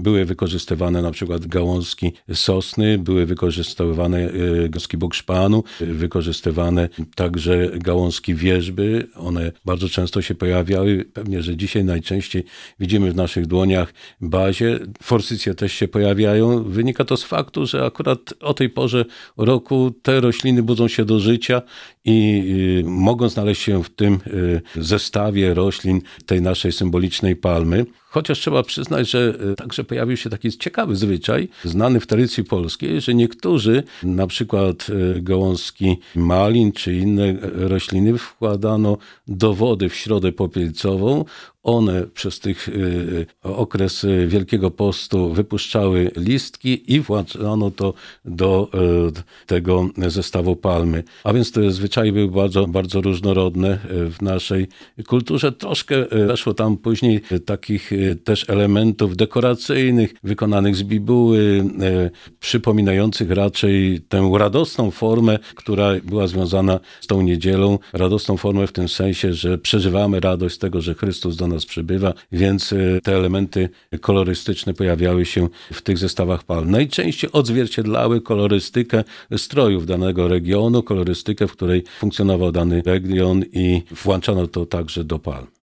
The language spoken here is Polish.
były wykorzystywane na przykład gałązki sosny, były wykorzystywane gałązki bukszpanu, wykorzystywane także gałązki wierzby. One bardzo często się pojawiały. Pewnie, że dzisiaj najczęściej widzimy w naszych dłoniach bazie. Forsycje też się pojawiają. Wynika to z faktu, że akurat o tej porze roku te rośliny budzą się do życia i mogą znaleźć się w tym zestawie roślin tej naszej symbolicznej palmy. Chociaż trzeba przyznać, że także pojawił się taki ciekawy zwyczaj, znany w tradycji polskiej, że niektórzy, na przykład gałązki malin czy inne rośliny, wkładano do wody w środę popielcową. One przez okres Wielkiego Postu wypuszczały listki i włączano to do tego zestawu palmy. A więc te zwyczaje były bardzo, bardzo różnorodne w naszej kulturze. Troszkę weszło tam później takich też elementów dekoracyjnych, wykonanych z bibuły, przypominających raczej tę radosną formę, która była związana z tą niedzielą. Radosną formę w tym sensie, że przeżywamy radość z tego, że Chrystus do nas przybywa, więc te elementy kolorystyczne pojawiały się w tych zestawach palm. Najczęściej odzwierciedlały kolorystykę strojów danego regionu, kolorystykę, w której funkcjonował dany region i włączano to także do palm.